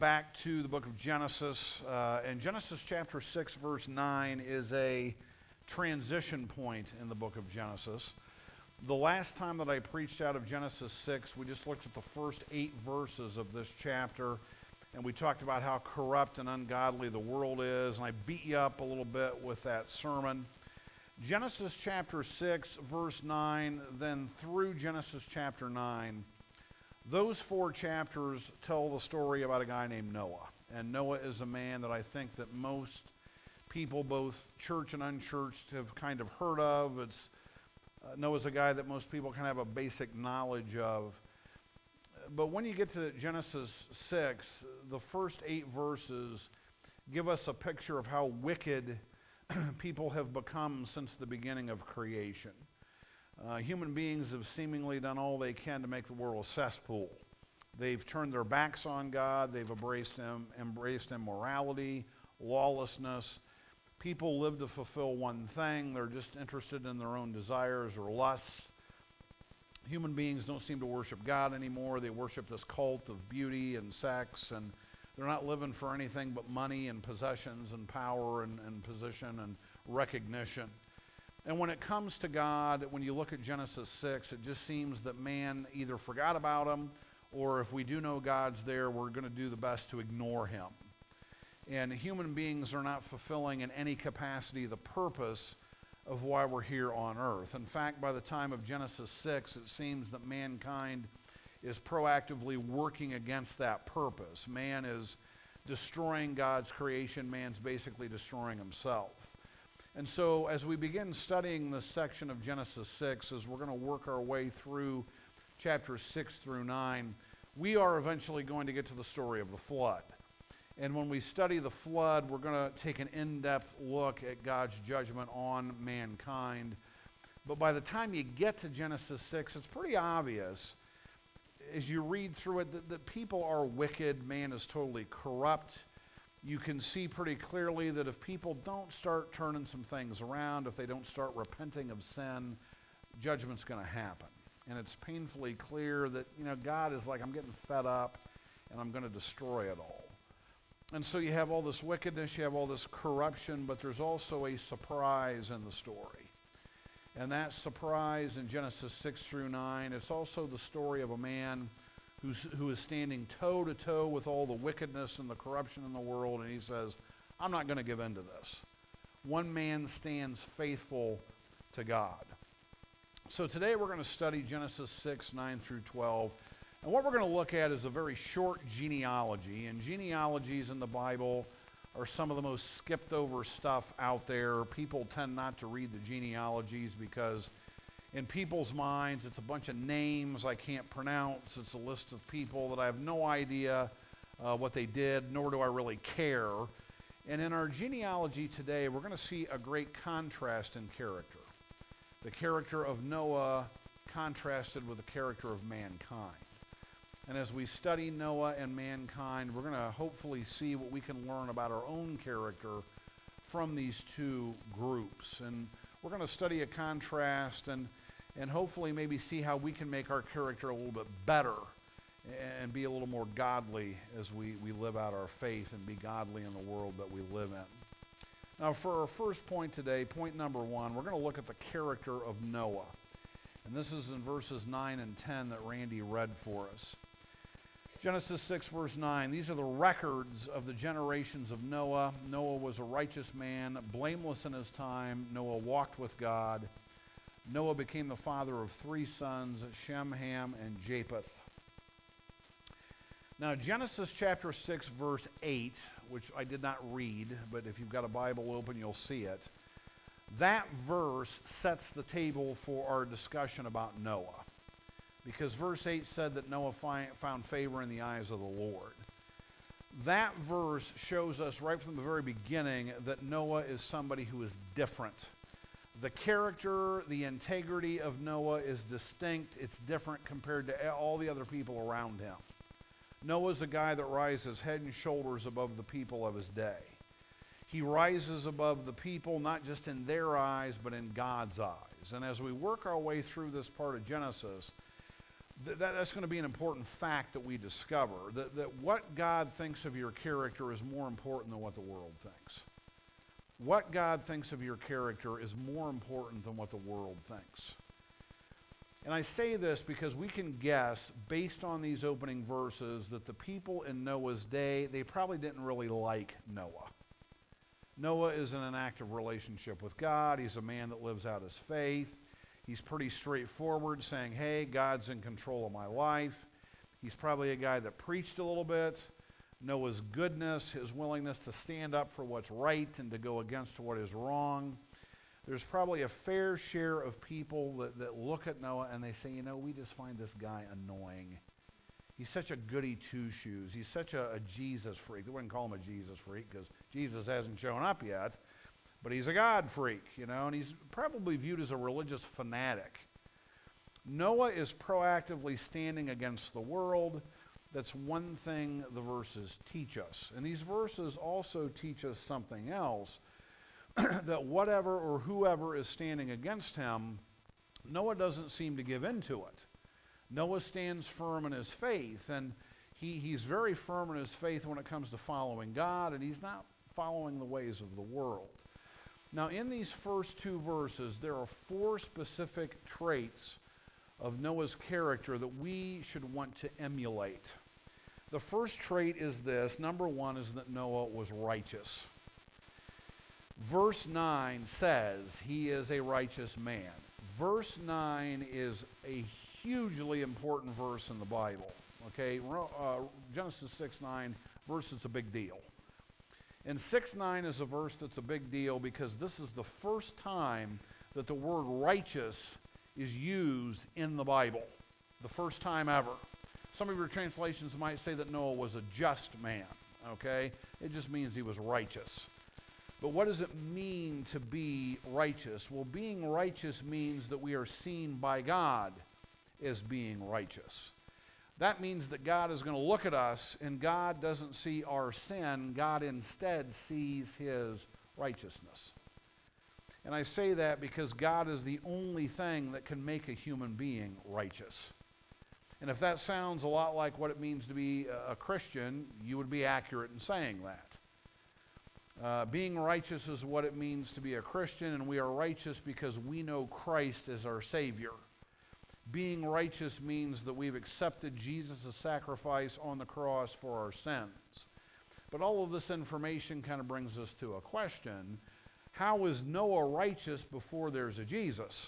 back to the book of Genesis. And Genesis chapter 6, verse 9 is a transition point in the book of Genesis. The last time that I preached out of Genesis 6, we just looked at the first 8 verses of this chapter, and we talked about how corrupt and ungodly the world is, and I beat you up a little bit with that sermon. Genesis chapter 6, verse 9, then through Genesis chapter 9, those 4 chapters tell the story about a guy named Noah. And Noah is a man that I think that most people, both church and unchurched, have kind of heard of. Noah's a guy that most people kind of have a basic knowledge of. But when you get to Genesis 6, the first 8 verses give us a picture of how wicked people have become since the beginning of creation. Human beings have seemingly done all they can to make the world a cesspool. They've turned their backs on God. They've embraced immorality, lawlessness. People live to fulfill one thing. They're just interested in their own desires or lusts. Human beings don't seem to worship God anymore. They worship this cult of beauty and sex, and they're not living for anything but money and possessions and power and position and recognition. And when it comes to God, when you look at Genesis 6, it just seems that man either forgot about him, or if we do know God's there, we're going to do the best to ignore him. And human beings are not fulfilling in any capacity the purpose of why we're here on earth. In fact, by the time of Genesis 6, it seems that mankind is proactively working against that purpose. Man is destroying God's creation. Man's basically destroying himself. And so as we begin studying this section of Genesis 6, as we're going to work our way through chapters 6 through 9, we are eventually going to get to the story of the flood. And when we study the flood, we're going to take an in-depth look at God's judgment on mankind. But by the time you get to Genesis 6, it's pretty obvious as you read through it that people are wicked, man is totally corrupt. You can see pretty clearly that if people don't start turning some things around, if they don't start repenting of sin, judgment's going to happen. And it's painfully clear that, God is like, I'm getting fed up and I'm going to destroy it all. And so you have all this wickedness, you have all this corruption, but there's also a surprise in the story. And that surprise in Genesis 6 through 9, it's also the story of a man who is standing toe-to-toe with all the wickedness and the corruption in the world, and he says, I'm not going to give in to this. One man stands faithful to God. So today we're going to study Genesis 6, 9 through 12. And what we're going to look at is a very short genealogy. And genealogies in the Bible are some of the most skipped over stuff out there. People tend not to read the genealogies because in people's minds, it's a bunch of names I can't pronounce. It's a list of people that I have no idea what they did, nor do I really care. And in our genealogy today, we're going to see a great contrast in character. The character of Noah contrasted with the character of mankind. And as we study Noah and mankind, we're going to hopefully see what we can learn about our own character from these two groups. And we're going to study a contrast and hopefully maybe see how we can make our character a little bit better and be a little more godly as we live out our faith and be godly in the world that we live in. Now for our first point today, point number 1, we're going to look at the character of Noah. And this is in verses 9 and 10 that Randy read for us. Genesis 6 verse 9, these are the records of the generations of Noah. Noah was a righteous man, blameless in his time. Noah walked with God. Noah became the father of 3 sons, Shem, Ham, and Japheth. Now Genesis chapter 6 verse 8, which I did not read, but if you've got a Bible open you'll see it. That verse sets the table for our discussion about Noah. Because verse 8 said that Noah found favor in the eyes of the Lord. That verse shows us right from the very beginning that Noah is somebody who is different. The character, the integrity of Noah is distinct. It's different compared to all the other people around him. Noah's a guy that rises head and shoulders above the people of his day. He rises above the people, not just in their eyes, but in God's eyes. And as we work our way through this part of Genesis, That's going to be an important fact that we discover, that what God thinks of your character is more important than what the world thinks. What God thinks of your character is more important than what the world thinks. And I say this because we can guess, based on these opening verses, that the people in Noah's day, they probably didn't really like Noah. Noah is in an active relationship with God. He's a man that lives out his faith. He's pretty straightforward, saying, hey, God's in control of my life. He's probably a guy that preached a little bit. Noah's goodness, his willingness to stand up for what's right and to go against what is wrong. There's probably a fair share of people that look at Noah and they say, we just find this guy annoying. He's such a goody two-shoes. He's such a Jesus freak. They wouldn't call him a Jesus freak because Jesus hasn't shown up yet. But he's a God freak, and he's probably viewed as a religious fanatic. Noah is proactively standing against the world. That's one thing the verses teach us. And these verses also teach us something else, that whatever or whoever is standing against him, Noah doesn't seem to give in to it. Noah stands firm in his faith, and he's very firm in his faith when it comes to following God, and he's not following the ways of the world. Now, in these first two verses, there are 4 specific traits of Noah's character that we should want to emulate. The first trait is this. Number 1 is that Noah was righteous. Verse 9 says he is a righteous man. Verse 9 is a hugely important verse in the Bible. Okay, Genesis 6:9 verse is a big deal. And 6:9 is a verse that's a big deal because this is the first time that the word righteous is used in the Bible. The first time ever. Some of your translations might say that Noah was a just man. Okay, it just means he was righteous. But what does it mean to be righteous? Well, being righteous means that we are seen by God as being righteous. That means that God is going to look at us and God doesn't see our sin. God instead sees his righteousness. And I say that because God is the only thing that can make a human being righteous. And if that sounds a lot like what it means to be a Christian, you would be accurate in saying that. Being righteous is what it means to be a Christian, and we are righteous because we know Christ as our Savior. Being righteous means that we've accepted Jesus' sacrifice on the cross for our sins. But all of this information kind of brings us to a question. How is Noah righteous before there's a Jesus?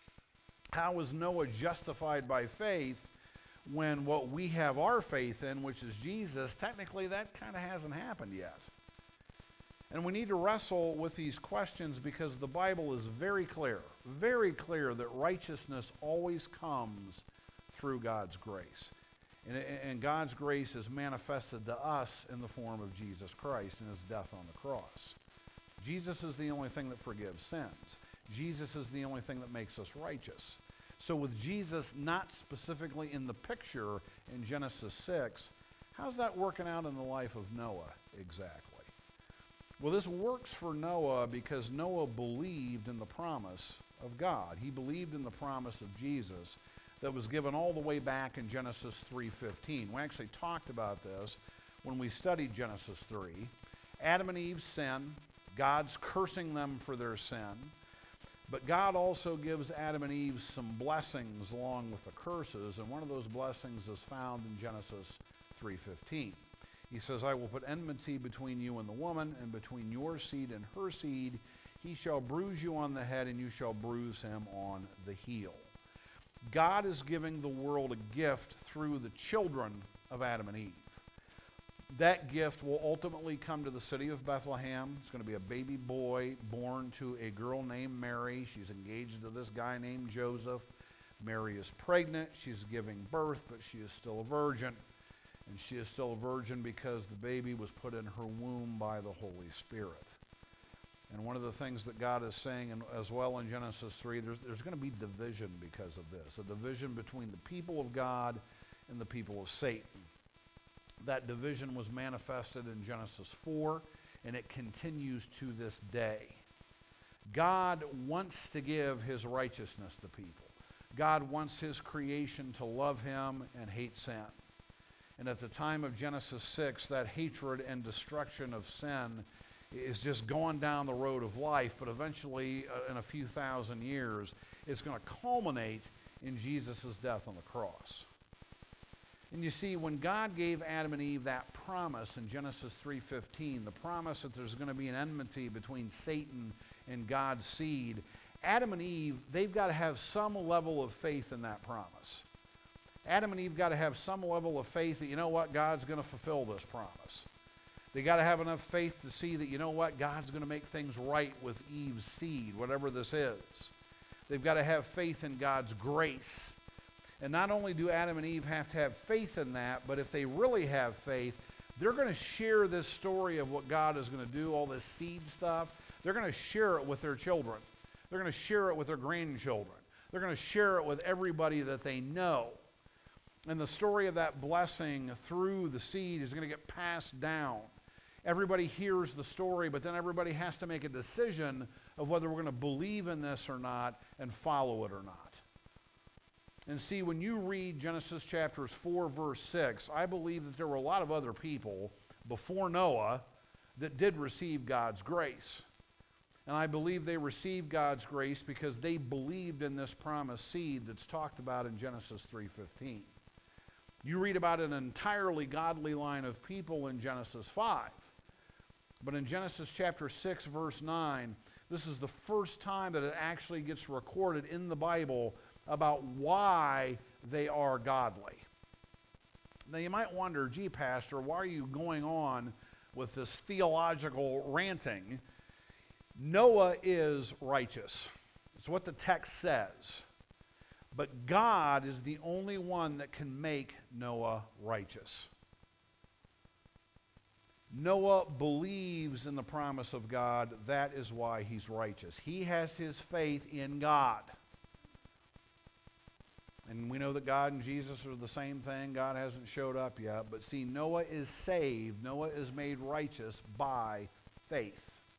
How is Noah justified by faith when what we have our faith in, which is Jesus, technically that kind of hasn't happened yet? And we need to wrestle with these questions because the Bible is very clear that righteousness always comes through God's grace. And God's grace is manifested to us in the form of Jesus Christ and his death on the cross. Jesus is the only thing that forgives sins. Jesus is the only thing that makes us righteous. So with Jesus not specifically in the picture in Genesis 6, how's that working out in the life of Noah exactly? Well, this works for Noah because Noah believed in the promise of God. He believed in the promise of Jesus that was given all the way back in Genesis 3:15. We actually talked about this when we studied Genesis 3. Adam and Eve's sin, God's cursing them for their sin, but God also gives Adam and Eve some blessings along with the curses, and one of those blessings is found in Genesis 3:15. He says, I will put enmity between you and the woman, and between your seed and her seed. He shall bruise you on the head, and you shall bruise him on the heel. God is giving the world a gift through the children of Adam and Eve. That gift will ultimately come to the city of Bethlehem. It's going to be a baby boy born to a girl named Mary. She's engaged to this guy named Joseph. Mary is pregnant. She's giving birth, but she is still a virgin. And she is still a virgin because the baby was put in her womb by the Holy Spirit. And one of the things that God is saying as well in Genesis 3, there's going to be division because of this. A division between the people of God and the people of Satan. That division was manifested in Genesis 4, and it continues to this day. God wants to give his righteousness to people. God wants his creation to love him and hate sin. And at the time of Genesis 6, that hatred and destruction of sin is just going down the road of life, but eventually, in a few thousand years, it's going to culminate in Jesus' death on the cross. And you see, when God gave Adam and Eve that promise in Genesis 3:15, the promise that there's going to be an enmity between Satan and God's seed, Adam and Eve, they've got to have some level of faith in that promise. Adam and Eve got to have some level of faith that, you know what, God's going to fulfill this promise. They got to have enough faith to see that, you know what, God's going to make things right with Eve's seed, whatever this is. They've got to have faith in God's grace. And not only do Adam and Eve have to have faith in that, but if they really have faith, they're going to share this story of what God is going to do, all this seed stuff. They're going to share it with their children. They're going to share it with their grandchildren. They're going to share it with everybody that they know. And the story of that blessing through the seed is going to get passed down. Everybody hears the story, but then everybody has to make a decision of whether we're going to believe in this or not and follow it or not. And see, when you read Genesis chapters 4, verse 6, I believe that there were a lot of other people before Noah that did receive God's grace. And I believe they received God's grace because they believed in this promised seed that's talked about in Genesis 3:15. You read about an entirely godly line of people in Genesis 5. But in Genesis chapter 6, verse 9, this is the first time that it actually gets recorded in the Bible about why they are godly. Now you might wonder, gee, Pastor, why are you going on with this theological ranting? Noah is righteous. It's what the text says. But God is the only one that can make Noah righteous. Noah believes in the promise of God. That is why he's righteous. He has his faith in God. And we know that God and Jesus are the same thing. God hasn't showed up yet. But see, Noah is saved. Noah is made righteous by faith.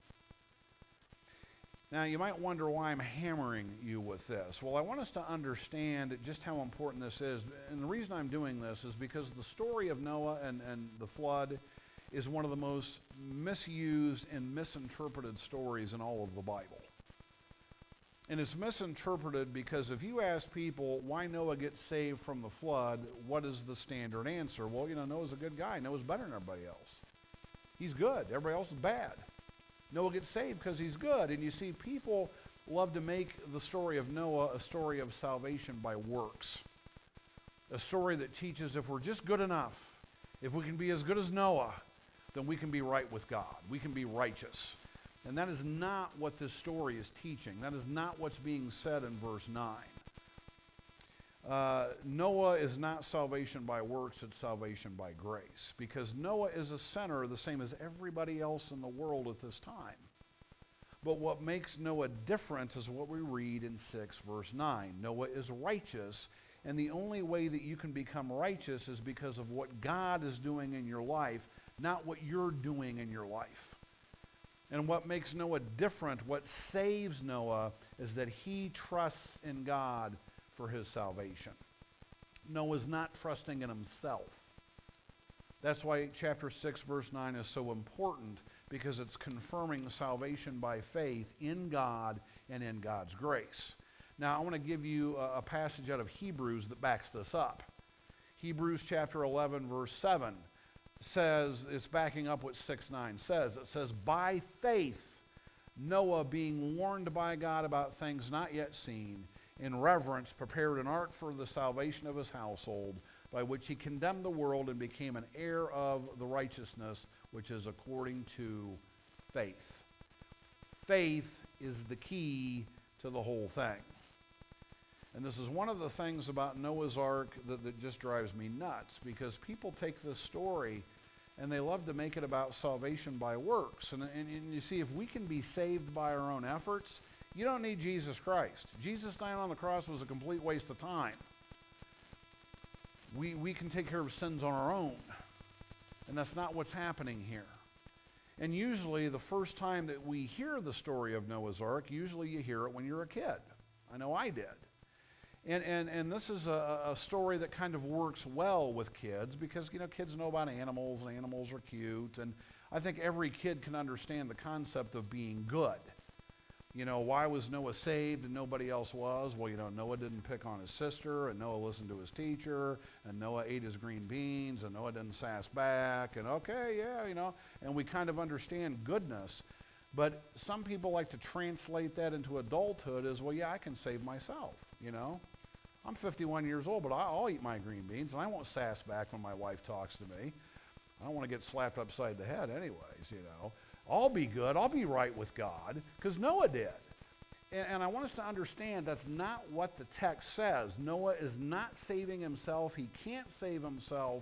Now, you might wonder why I'm hammering you with this. Well, I want us to understand just how important this is. And the reason I'm doing this is because the story of Noah and the flood is one of the most misused and misinterpreted stories in all of the Bible. And it's misinterpreted because if you ask people why Noah gets saved from the flood, what is the standard answer? Well, you know, Noah's a good guy. Noah's better than everybody else. He's good. Everybody else is bad. Noah gets saved because he's good. And you see, people love to make the story of Noah a story of salvation by works. A story that teaches if we're just good enough, if we can be as good as Noah, then we can be right with God. We can be righteous. And that is not what this story is teaching. That is not what's being said in verse 9. Noah is not salvation by works, it's salvation by grace. Because Noah is a sinner the same as everybody else in the world at this time. But what makes Noah different is what we read in 6 verse 9. Noah is righteous, and the only way that you can become righteous is because of what God is doing in your life, not what you're doing in your life. And what makes Noah different, what saves Noah, is that he trusts in God for his salvation. Noah's not trusting in himself. That's why chapter 6, verse 9 is so important, because it's confirming salvation by faith in God and in God's grace. Now, I want to give you a passage out of Hebrews that backs this up. Hebrews chapter 11, verse 7 says, it's backing up what 6:9 says. It says, by faith, Noah, being warned by God about things not yet seen, in reverence prepared an ark for the salvation of his household, by which he condemned the world and became an heir of the righteousness which is according to faith. Faith is the key to the whole thing. And this is one of the things about Noah's Ark that just drives me nuts, because people take this story and they love to make it about salvation by works. And you see, if we can be saved by our own efforts, you don't need Jesus Christ. Jesus dying on the cross was a complete waste of time. We can take care of sins on our own. And that's not what's happening here. And usually the first time that we hear the story of Noah's Ark, usually you hear it when you're a kid. I know I did. And this is a story that kind of works well with kids because, kids know about animals and animals are cute. And I think every kid can understand the concept of being good. Why was Noah saved and nobody else was? Well, Noah didn't pick on his sister, and Noah listened to his teacher, and Noah ate his green beans, and Noah didn't sass back, and okay, yeah, and we kind of understand goodness. But some people like to translate that into adulthood as, well, yeah, I can save myself, I'm 51 years old, but I'll eat my green beans, and I won't sass back when my wife talks to me. I don't want to get slapped upside the head anyways, I'll be good, I'll be right with God, because Noah did. And I want us to understand that's not what the text says. Noah is not saving himself. He can't save himself.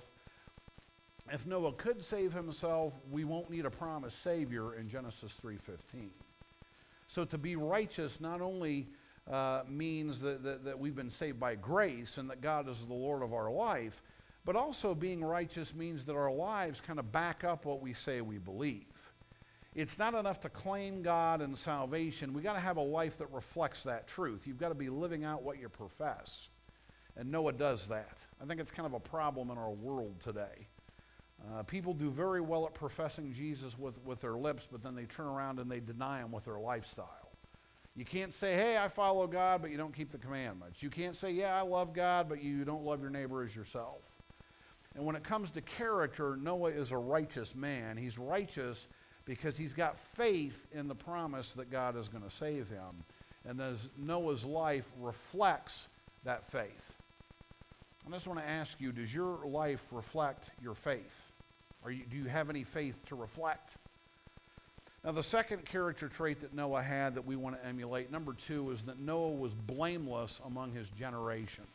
If Noah could save himself, we won't need a promised Savior in Genesis 3:15. So to be righteous not only means that we've been saved by grace and that God is the Lord of our life, but also being righteous means that our lives kind of back up what we say we believe. It's not enough to claim God and salvation. We've got to have a life that reflects that truth. You've got to be living out what you profess. And Noah does that. I think it's kind of a problem in our world today. People do very well at professing Jesus with their lips, but then they turn around and they deny him with their lifestyle. You can't say, hey, I follow God, but you don't keep the commandments. You can't say, yeah, I love God, but you don't love your neighbor as yourself. And when it comes to character, Noah is a righteous man. He's righteous because he's got faith in the promise that God is going to save him. And Noah's life reflects that faith. I just want to ask you, does your life reflect your faith? Do you have any faith to reflect? Now, the second character trait that Noah had that we want to emulate, number 2, is that Noah was blameless among his generation.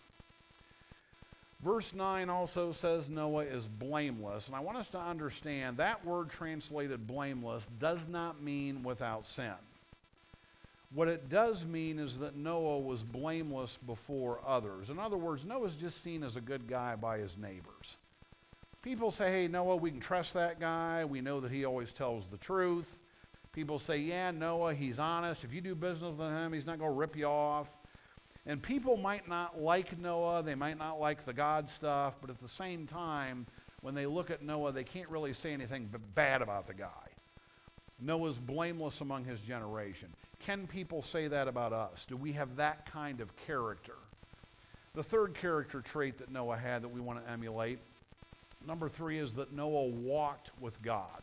Verse 9 also says Noah is blameless. And I want us to understand that word translated blameless does not mean without sin. What it does mean is that Noah was blameless before others. In other words, Noah's just seen as a good guy by his neighbors. People say, hey, Noah, we can trust that guy. We know that he always tells the truth. People say, yeah, Noah, he's honest. If you do business with him, he's not going to rip you off. And people might not like Noah, they might not like the God stuff, but at the same time, when they look at Noah, they can't really say anything bad about the guy. Noah's blameless among his generation. Can people say that about us? Do we have that kind of character? The third character trait that Noah had that we want to emulate, number 3, is that Noah walked with God.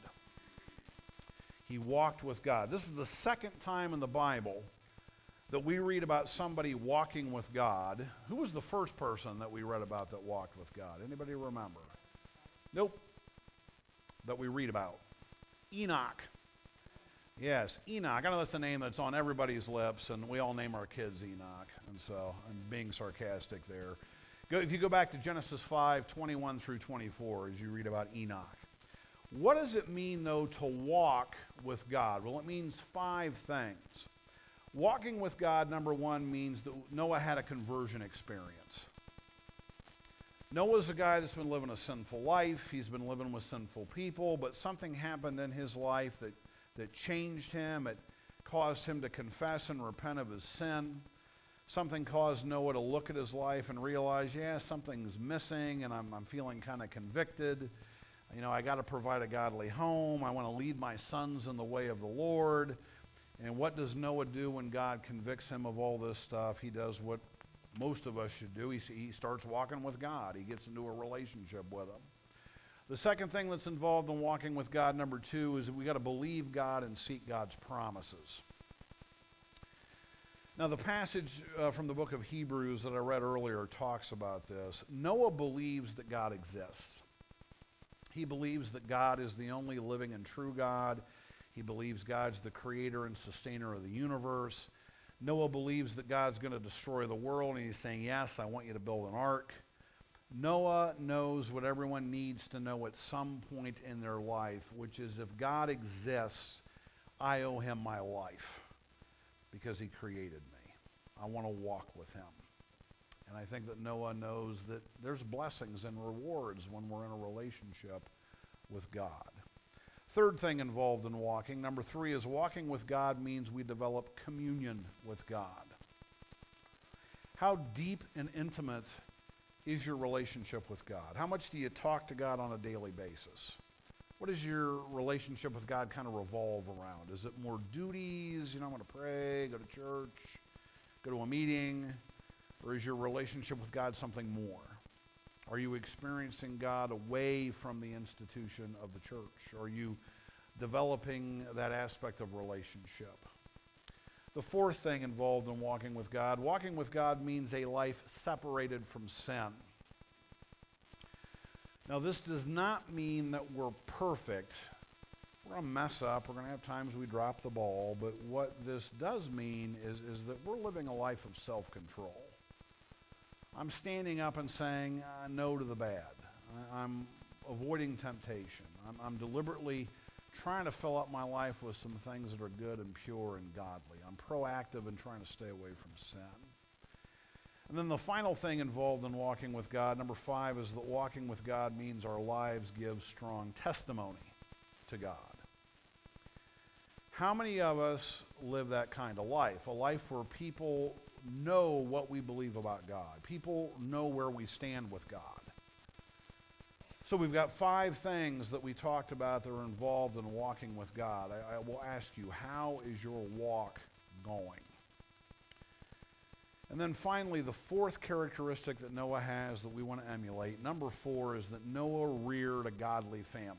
He walked with God. This is the second time in the Bible that we read about somebody walking with God. Who was the first person that we read about that walked with God? Anybody remember? Nope. That we read about. Enoch. Yes, Enoch. I know that's a name that's on everybody's lips, and we all name our kids Enoch. And so I'm being sarcastic there. If you go back to Genesis 5:21 through 24, as you read about Enoch. What does it mean, though, to walk with God? Well, it means 5 things. Walking with God, number 1, means that Noah had a conversion experience. Noah's a guy that's been living a sinful life. He's been living with sinful people, but something happened in his life that changed him. It caused him to confess and repent of his sin. Something caused Noah to look at his life and realize, yeah, something's missing, and I'm feeling kind of convicted. I got to provide a godly home. I want to lead my sons in the way of the Lord. And what does Noah do when God convicts him of all this stuff? He does what most of us should do. He starts walking with God. He gets into a relationship with him. The second thing that's involved in walking with God, number 2, is that we got to believe God and seek God's promises. Now, the passage from the book of Hebrews that I read earlier talks about this. Noah believes that God exists. He believes that God is the only living and true God. He believes God's the creator and sustainer of the universe. Noah believes that God's going to destroy the world, and he's saying, yes, I want you to build an ark. Noah knows what everyone needs to know at some point in their life, which is if God exists, I owe him my life because he created me. I want to walk with him. And I think that Noah knows that there's blessings and rewards when we're in a relationship with God. Third thing involved in walking, number 3, is walking with God means we develop communion with God. How deep and intimate is your relationship with God? How much do you talk to God on a daily basis? What does your relationship with God kind of revolve around? Is it more duties? I'm going to pray, go to church, go to a meeting? Or is your relationship with God something more? Are you experiencing God away from the institution of the church? Are you developing that aspect of relationship? The fourth thing involved in walking with God means a life separated from sin. Now, this does not mean that we're perfect. We're going to mess up. We're going to have times we drop the ball. But what this does mean is that we're living a life of self-control. I'm standing up and saying no to the bad. I'm avoiding temptation. I'm deliberately trying to fill up my life with some things that are good and pure and godly. I'm proactive in trying to stay away from sin. And then the final thing involved in walking with God, number 5, is that walking with God means our lives give strong testimony to God. How many of us live that kind of life? A life where people know what we believe about God. People know where we stand with God. So we've got 5 things that we talked about that are involved in walking with God. I will ask you, how is your walk going? And then finally, the 4th characteristic that Noah has that we want to emulate, number 4, is that Noah reared a godly family.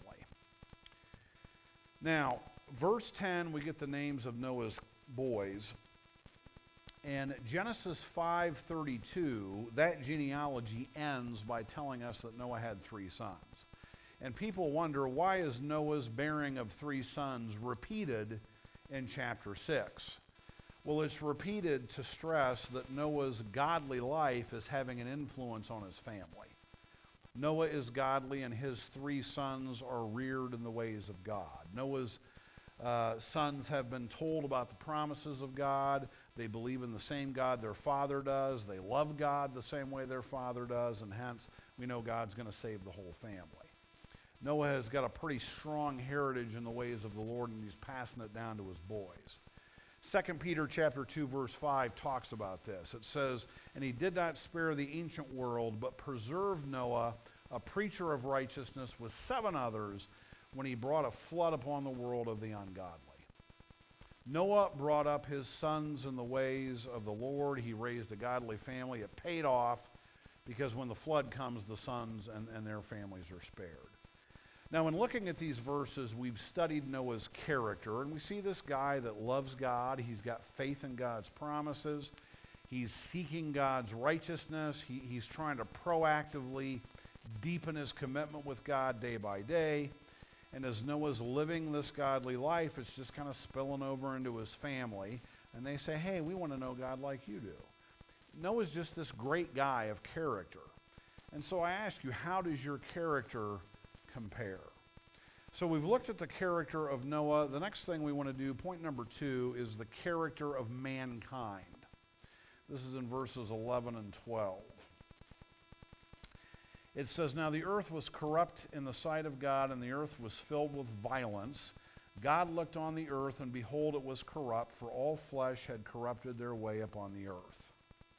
Now, verse 10, we get the names of Noah's boys. And Genesis 5:32, that genealogy ends by telling us that Noah had 3 sons. And people wonder, why is Noah's bearing of 3 sons repeated in chapter 6? Well, it's repeated to stress that Noah's godly life is having an influence on his family. Noah is godly, and his 3 sons are reared in the ways of God. Noah's sons have been told about the promises of God. They believe in the same God their father does. They love God the same way their father does, and hence we know God's going to save the whole family. Noah has got a pretty strong heritage in the ways of the Lord, and he's passing it down to his boys. 2 Peter chapter 2, verse 5 talks about this. It says, "And he did not spare the ancient world, but preserved Noah, a preacher of righteousness, with 7 others, when he brought a flood upon the world of the ungodly." Noah brought up his sons in the ways of the Lord. He raised a godly family. It paid off because when the flood comes, the sons and their families are spared. Now, in looking at these verses, we've studied Noah's character, and we see this guy that loves God. He's got faith in God's promises. He's seeking God's righteousness. He's trying to proactively deepen his commitment with God day by day. And as Noah's living this godly life, it's just kind of spilling over into his family. And they say, hey, we want to know God like you do. Noah's just this great guy of character. And so I ask you, how does your character compare? So we've looked at the character of Noah. The next thing we want to do, point number 2, is the character of mankind. This is in verses 11 and 12. It says, "Now the earth was corrupt in the sight of God, and the earth was filled with violence. God looked on the earth, and behold, it was corrupt, for all flesh had corrupted their way upon the earth."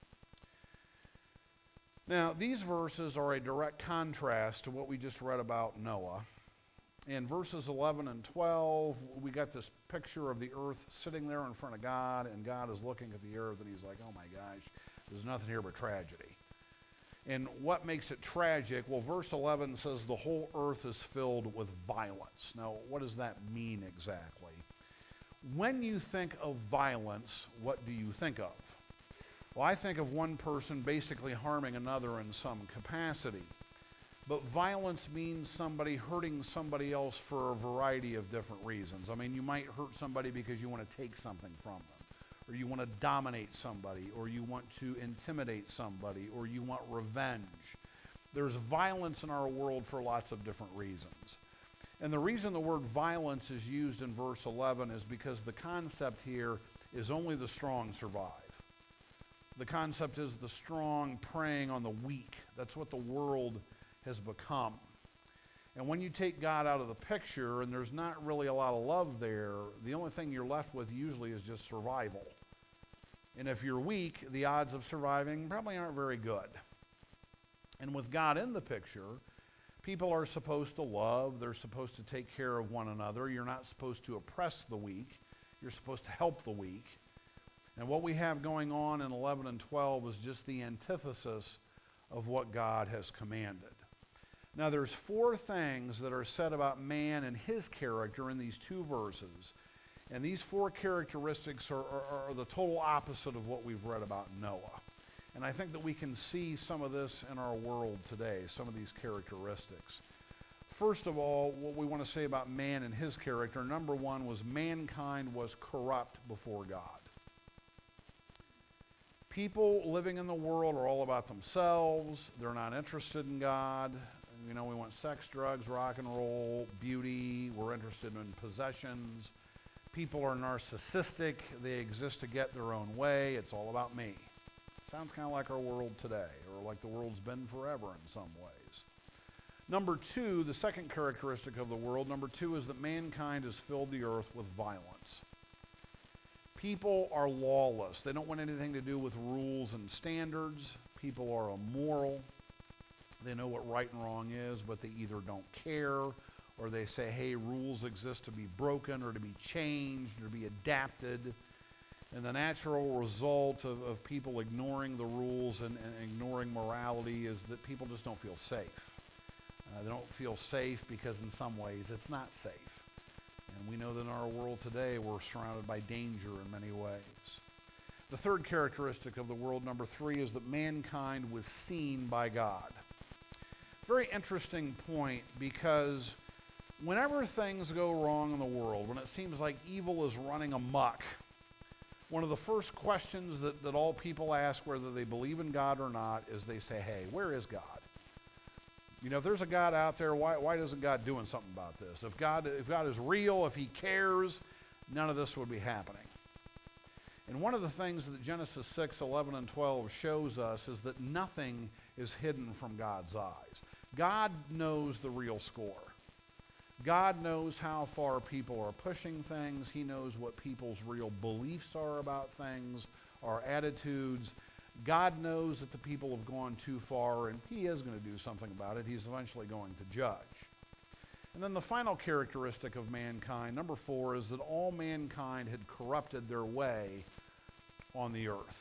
Now, these verses are a direct contrast to what we just read about Noah. In verses 11 and 12, we got this picture of the earth sitting there in front of God, and God is looking at the earth, and he's like, oh my gosh, there's nothing here but tragedy. And what makes it tragic? Well, verse 11 says the whole earth is filled with violence. Now, what does that mean exactly? When you think of violence, what do you think of? Well, I think of one person basically harming another in some capacity. But violence means somebody hurting somebody else for a variety of different reasons. I mean, you might hurt somebody because you want to take something from them, or you want to dominate somebody, or you want to intimidate somebody, or you want revenge. There's violence in our world for lots of different reasons. And the reason the word violence is used in verse 11 is because the concept here is only the strong survive. The concept is the strong preying on the weak. That's what the world has become. And when you take God out of the picture and there's not really a lot of love there, the only thing you're left with usually is just survival. And if you're weak, the odds of surviving probably aren't very good. And with God in the picture, people are supposed to love, they're supposed to take care of one another. You're not supposed to oppress the weak. You're supposed to help the weak. And what we have going on in 11 and 12 is just the antithesis of what God has commanded. Now there's 4 things that are said about man and his character in these 2 verses. And these 4 characteristics are the total opposite of what we've read about Noah. And I think that we can see some of this in our world today, some of these characteristics. First of all, what we want to say about man and his character, number 1 was mankind was corrupt before God. People living in the world are all about themselves. They're not interested in God. You know, we want sex, drugs, rock and roll, beauty. We're interested in possessions. People are narcissistic. They exist to get their own way. It's all about me. Sounds kind of like our world today, or like the world's been forever in some ways. Number 2, the second characteristic of the world, number 2 is that mankind has filled the earth with violence. People are lawless. They don't want anything to do with rules and standards. People are immoral. They know what right and wrong is, but they either don't care, or they say, hey, rules exist to be broken or to be changed or to be adapted. And the natural result of people ignoring the rules and ignoring morality is that people just don't feel safe. They don't feel safe because in some ways it's not safe. And we know that in our world today we're surrounded by danger in many ways. The third characteristic of the world, number 3, is that mankind was seen by God. Very interesting point, because whenever things go wrong in the world, when it seems like evil is running amok, one of the first questions that all people ask, whether they believe in God or not, is they say, hey, where is God? You know, if there's a God out there, why isn't God doing something about this? If God is real, if he cares, none of this would be happening. And one of the things that Genesis 6, 11, and 12 shows us is that nothing is hidden from God's eyes. God knows the real score. God knows how far people are pushing things. He knows what people's real beliefs are about things, our attitudes. God knows that the people have gone too far, and he is going to do something about it. He's eventually going to judge. And then the final characteristic of mankind, number 4, is that all mankind had corrupted their way on the earth.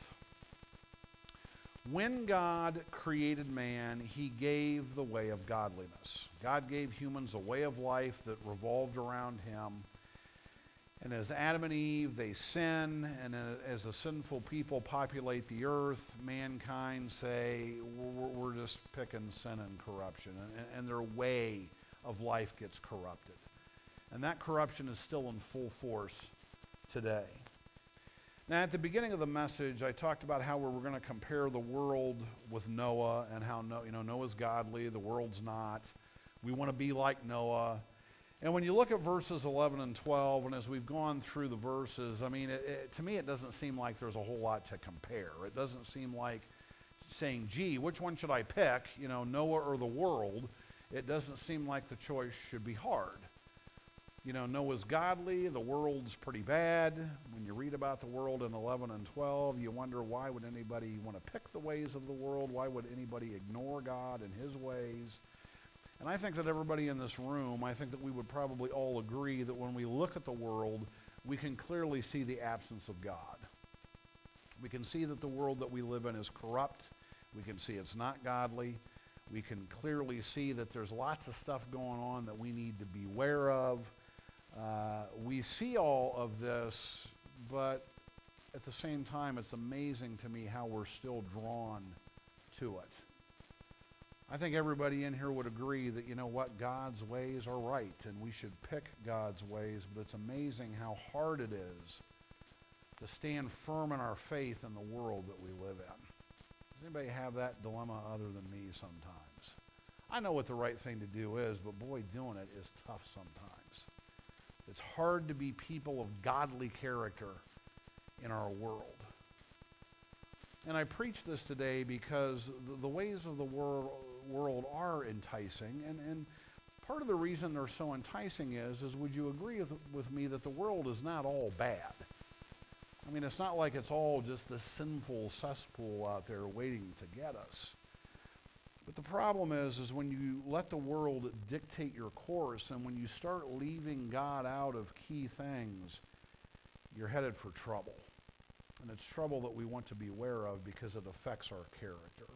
When God created man, he gave the way of godliness. God gave humans a way of life that revolved around him. And as Adam and Eve, they sin, and as a sinful people populate the earth, mankind say, we're just picking sin and corruption, and their way of life gets corrupted. And that corruption is still in full force today. Now, at the beginning of the message, I talked about how we were going to compare the world with Noah, and how Noah's godly, the world's not. We want to be like Noah. And when you look at verses 11 and 12, and as we've gone through the verses, I mean, to me it doesn't seem like there's a whole lot to compare. It doesn't seem like saying, gee, which one should I pick, Noah or the world? It doesn't seem like the choice should be hard. Noah's godly, the world's pretty bad. When you read about the world in 11 and 12, you wonder, why would anybody want to pick the ways of the world? Why would anybody ignore God and his ways? And I think that everybody in this room, I think that we would probably all agree that when we look at the world, we can clearly see the absence of God. We can see that the world that we live in is corrupt. We can see it's not godly. We can clearly see that there's lots of stuff going on that we need to be aware of. We see all of this, but at the same time, it's amazing to me how we're still drawn to it. I think everybody in here would agree that, God's ways are right, and we should pick God's ways, but it's amazing how hard it is to stand firm in our faith in the world that we live in. Does anybody have that dilemma other than me sometimes? I know what the right thing to do is, but boy, doing it is tough sometimes. It's hard to be people of godly character in our world. And I preach this today because the ways of the world are enticing, and part of the reason they're so enticing is would you agree with me that the world is not all bad? I mean, it's not like it's all just this sinful cesspool out there waiting to get us. But the problem is when you let the world dictate your course and when you start leaving God out of key things, you're headed for trouble. And it's trouble that we want to be aware of because it affects our character.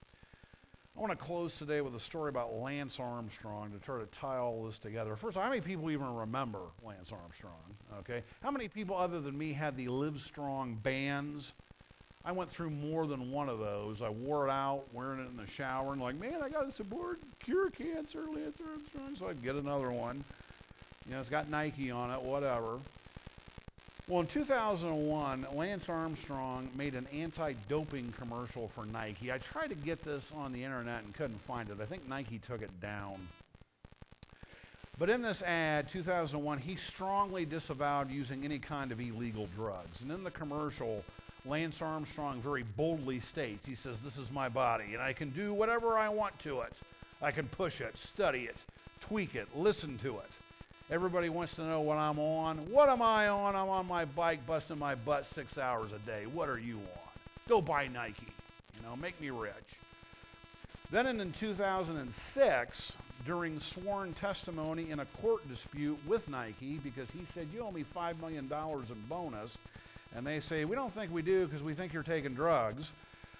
I want to close today with a story about Lance Armstrong to try to tie all this together. First, how many people even remember Lance Armstrong? Okay, how many people other than me had the Live Strong bands? I went through more than one of those. I wore it out, wearing it in the shower, and like, man, I got to support Cure Cancer, Lance Armstrong, so I'd get another one. You know, it's got Nike on it, whatever. Well, in 2001, Lance Armstrong made an anti-doping commercial for Nike. I tried to get this on the internet and couldn't find it. I think Nike took it down. But in this ad, 2001, he strongly disavowed using any kind of illegal drugs. And in the commercial, Lance Armstrong very boldly states, he says, "This is my body, and I can do whatever I want to it. I can push it, study it, tweak it, listen to it. Everybody wants to know what I'm on. What am I on? I'm on my bike busting my butt 6 hours a day. What are you on? Go buy Nike. You know, make me rich." Then in 2006, during sworn testimony in a court dispute with Nike, because he said, "You owe me $5 million in bonus," and they say, "We don't think we do because we think you're taking drugs."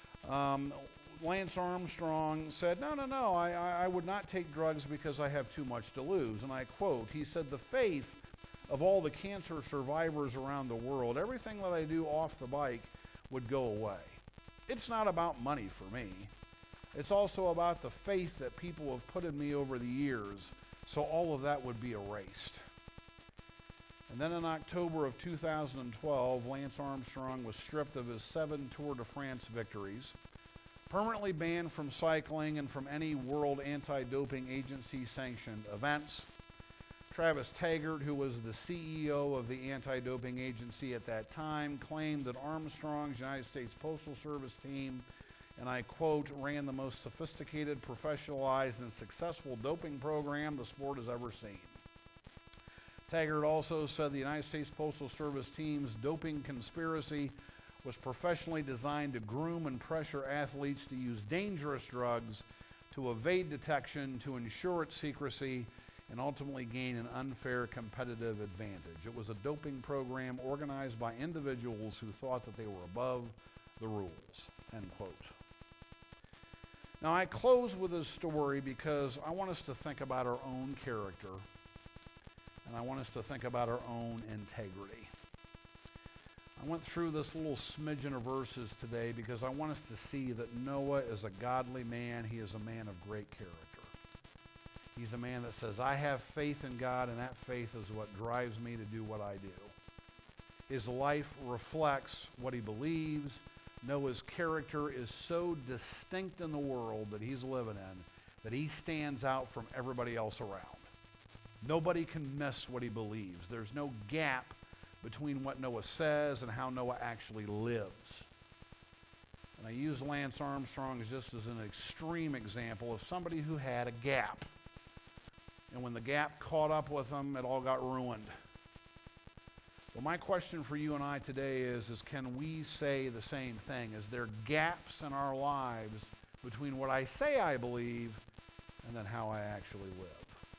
Lance Armstrong said, no, I would not take drugs because I have too much to lose. And I quote, he said, "The faith of all the cancer survivors around the world, everything that I do off the bike would go away. It's not about money for me. It's also about the faith that people have put in me over the years, so all of that would be erased." And then in October of 2012, Lance Armstrong was stripped of his 7 Tour de France victories, permanently banned from cycling and from any World Anti-Doping Agency sanctioned events. Travis Taggart, who was the CEO of the Anti-Doping Agency at that time, claimed that Armstrong's United States Postal Service team, and I quote, "ran the most sophisticated, professionalized, and successful doping program the sport has ever seen." Taggart also said the United States Postal Service team's doping conspiracy was professionally designed to groom and pressure athletes to use dangerous drugs to evade detection, to ensure its secrecy, and ultimately gain an unfair competitive advantage. It was a doping program organized by individuals who thought that they were above the rules, end quote. Now, I close with this story because I want us to think about our own character, and I want us to think about our own integrity. I went through this little smidgen of verses today because I want us to see that Noah is a godly man. He is a man of great character. He's a man that says, "I have faith in God, and that faith is what drives me to do what I do." His life reflects what he believes. Noah's character is so distinct in the world that he's living in that he stands out from everybody else around. Nobody can miss what he believes. There's no gap between what Noah says and how Noah actually lives. And I use Lance Armstrong just as an extreme example of somebody who had a gap. And when the gap caught up with him, it all got ruined. Well, my question for you and I today is can we say the same thing? Is there gaps in our lives between what I say I believe and then how I actually live?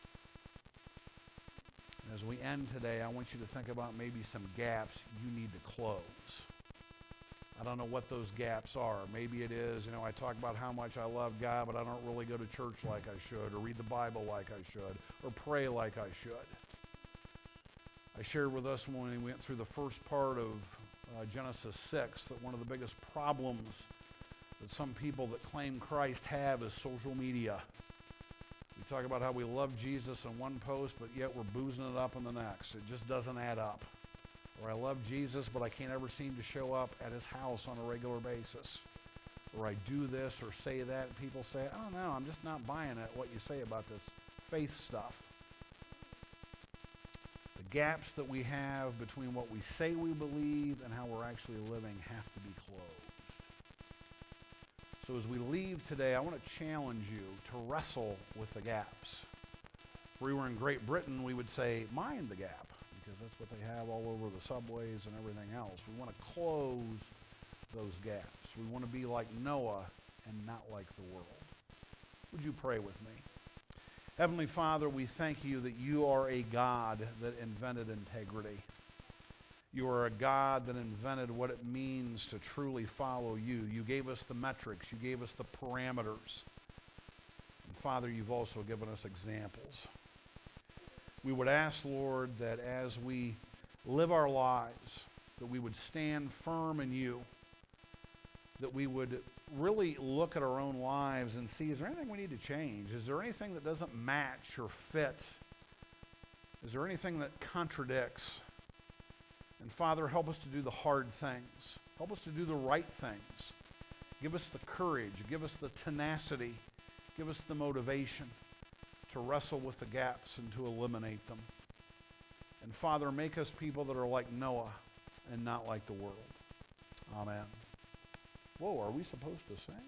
As we end today, I want you to think about maybe some gaps you need to close. I don't know what those gaps are. Maybe it is, I talk about how much I love God, but I don't really go to church like I should, or read the Bible like I should, or pray like I should. I shared with us when we went through the first part of Genesis 6 that one of the biggest problems that some people that claim Christ have is social media. We talk about how we love Jesus in one post, but yet we're boozing it up in the next. It just doesn't add up. Or I love Jesus, but I can't ever seem to show up at his house on a regular basis. Or I do this or say that, and people say, "Oh no, I'm just not buying it, what you say about this faith stuff." The gaps that we have between what we say we believe and how we're actually living have to be closed. So as we leave today, I want to challenge you to wrestle with the gaps. If we were in Great Britain, we would say, "Mind the gap," because that's what they have all over the subways and everything else. We want to close those gaps. We want to be like Noah and not like the world. Would you pray with me? Heavenly Father, we thank you that you are a God that invented integrity. You are a God that invented what it means to truly follow you. You gave us the metrics. You gave us the parameters. And Father, you've also given us examples. We would ask, Lord, that as we live our lives, that we would stand firm in you, that we would really look at our own lives and see, is there anything we need to change? Is there anything that doesn't match or fit? Is there anything that contradicts? And Father, help us to do the hard things. Help us to do the right things. Give us the courage. Give us the tenacity. Give us the motivation to wrestle with the gaps and to eliminate them. And Father, make us people that are like Noah and not like the world. Amen. Whoa, are we supposed to sing?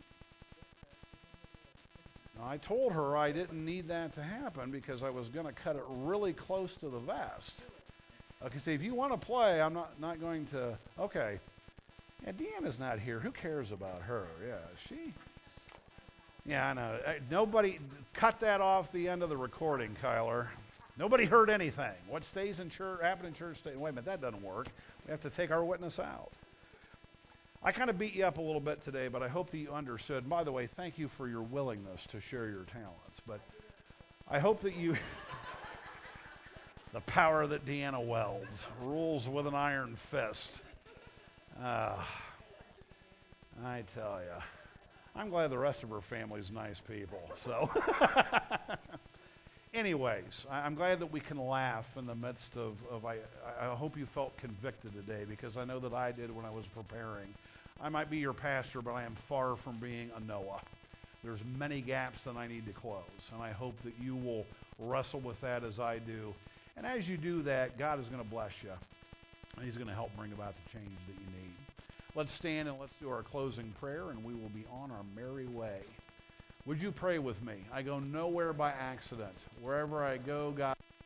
Now, I told her I didn't need that to happen because I was going to cut it really close to the vest. Okay, see, if you want to play, I'm not going to. Okay. Yeah, Deanna's not here. Who cares about her? Yeah, she. Yeah, I know. Nobody, cut that off the end of the recording, Kyler. Nobody heard anything. What stays in church, happened in church, wait a minute, that doesn't work. We have to take our witness out. I kind of beat you up a little bit today, but I hope that you understood. By the way, thank you for your willingness to share your talents. But I hope that you, the power that Deanna welds, rules with an iron fist. I tell you. I'm glad the rest of her family's nice people. So, anyways, I'm glad that we can laugh in the midst of I hope you felt convicted today, because I know that I did when I was preparing. I might be your pastor, but I am far from being a Noah. There's many gaps that I need to close, and I hope that you will wrestle with that as I do. And as you do that, God is going to bless you, and he's going to help bring about the change that you need. Let's stand and let's do our closing prayer, and we will be on our merry way. Would you pray with me? I go nowhere by accident. Wherever I go, God